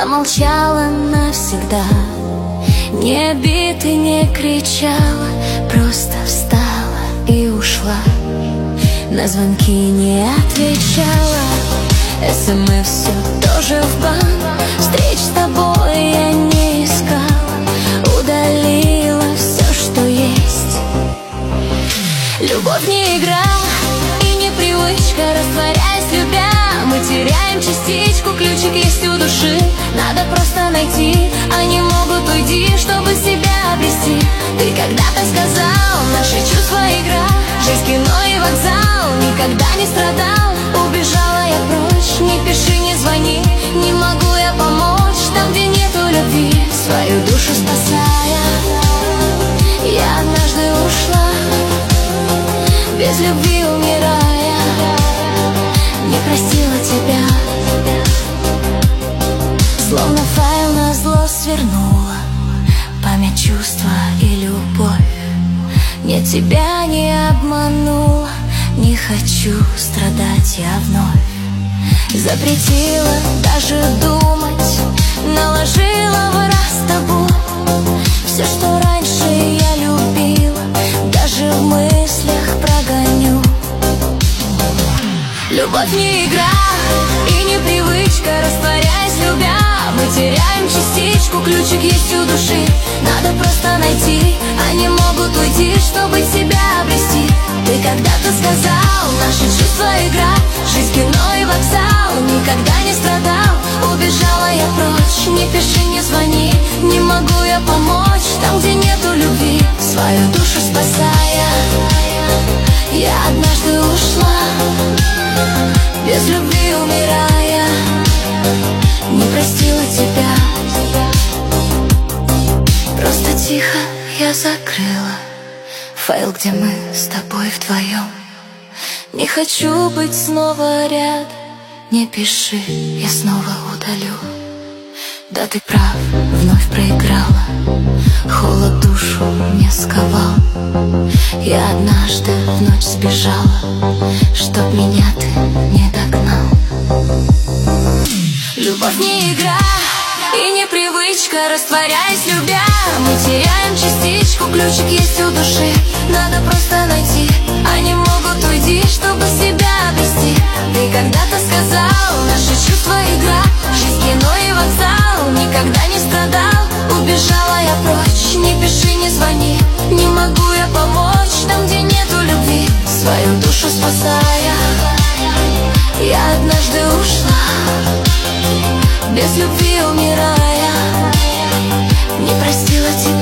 замолчала навсегда. Не бита, не кричала, просто встала и ушла. На звонки не отвечала, СМС все тоже в бан. Встреч с тобой я не искала, удалила все, что есть. Любовь не игра и не привычка, растворяясь любя, мы теряем частичку, ключик есть у души. Надо просто найти, они могут уйти, чтобы себя обрести. Ты когда-то сказал, наши чувства игра, жизнь, кино и вокзал, никогда не страдал. Убежала я прочь, не пиши, не звони, не могу я помочь там, где нету любви, свою душу спасая. Я однажды ушла, без любви умирая, не простила тебя. Словно файл назло свернула память, чувства и любовь. Я тебя не обманула, не хочу страдать я вновь. Запретила даже думать, наложила в раз табу. Все, что раньше я любила, даже в мыслях прогоню. Любовь не игра и не привычка, растворяясь любя, мы теряем частичку, ключик есть у души. Надо просто найти, они могут уйти, чтобы себя обрести. Ты когда-то сказал, наши чувства игра, жизнь, кино и вокзал, никогда не страдал. Убежала я прочь, не пиши, не звони, не могу я помочь там, где нету любви, свою душу спасая. Я однажды ушла, без любви умирая, не простила тебя. Просто тихо я закрыла файл, где мы с тобой вдвоем. Не хочу быть снова рядом, не пиши, я снова удалю. Да, ты прав, вновь проиграла, холод душу мне сковал. Я однажды в ночь сбежала, чтоб меня ты не догнал. Любовь не игра и не привычка, растворяясь любя, мы теряем частичку, ключик есть у души. Надо просто найти, они могут уйти, чтобы себя обрести. Ты когда-то сказал, наши чувства игра, жизнь, кино и вокзал, никогда не страдал. Убежала я прочь, не пиши, не звони, не могу я помочь там, где нету любви, свою душу спасая. Я однажды ушла, без любви умирая, не простила тебя.